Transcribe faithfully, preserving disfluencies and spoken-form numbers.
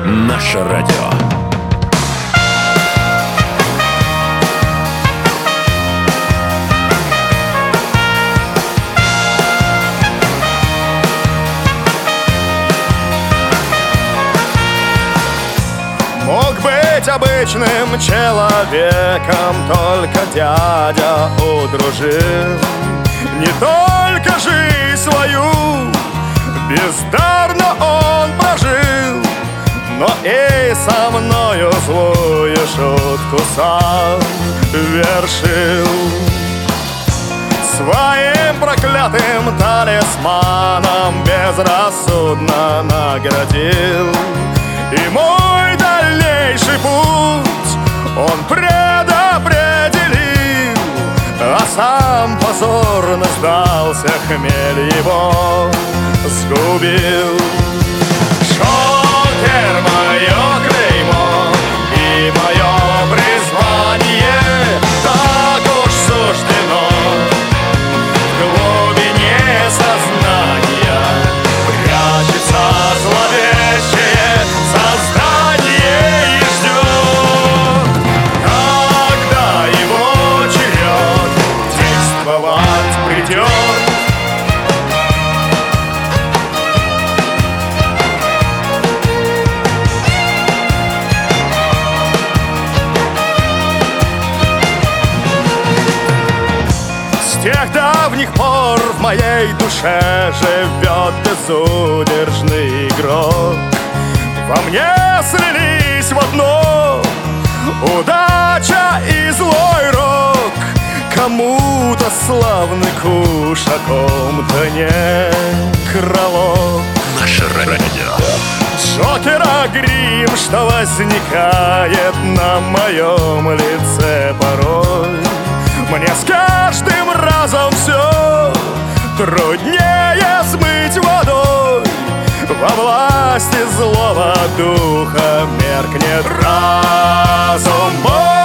Наше радио. Мог быть обычным человеком, только дядя удружил. Не только жизнь свою бездарно он прожил, но и со мною злую шутку сам вершил. Своим проклятым талисманом безрассудно наградил, и мой дальнейший путь он предопределил, а сам позорно сдался, хмель его сгубил. Шокер — мое клеймо и мое призвание, так уж суждено в глубине сознания. Прячется зловещее создание и ждет, когда его черед действовать придет. С тех давних пор в моей душе живет безудержный игрок. Во мне слились в одно удача и злой рок. Кому-то славный куш, а ком-то не кролок. Наше радио. Джокера грим, что возникает на моем лице порой, мне с каждым разом все труднее смыть водой. Во власти злого духа меркнет разум мой.